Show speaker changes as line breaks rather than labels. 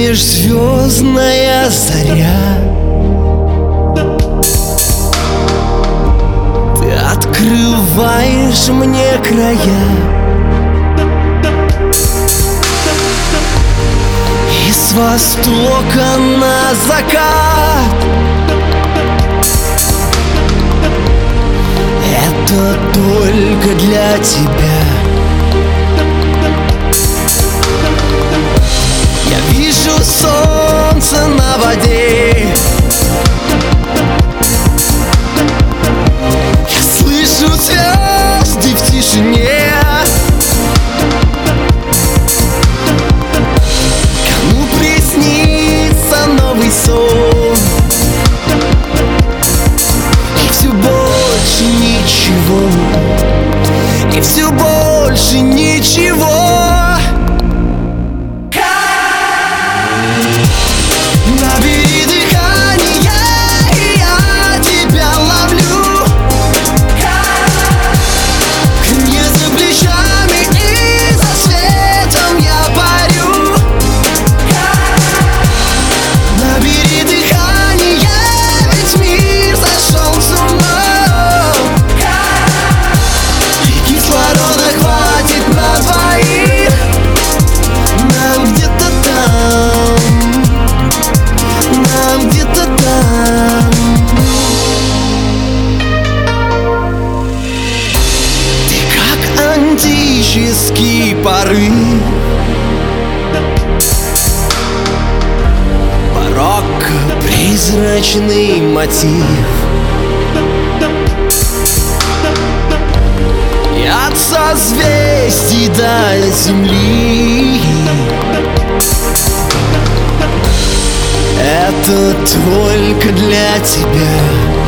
лишь звездная заря. Ты открываешь мне края, и с востока на закат. Это только для тебя. Я вижу солнце на воде, я слышу звезды в тишине. Кому приснится новый сон, и все больше ничего, и все больше ничего. Набери дыхание, и я тебя ловлю. Крылья за плечами, и за светом я парю. Набери дыхание, ведь мир сошел с ума, и кислорода хватит на двоих. Нам где-то там, нам где-то там. Ты как антический порыв, барокко, призрачный мотив. И от созвездий до земли это только для тебя.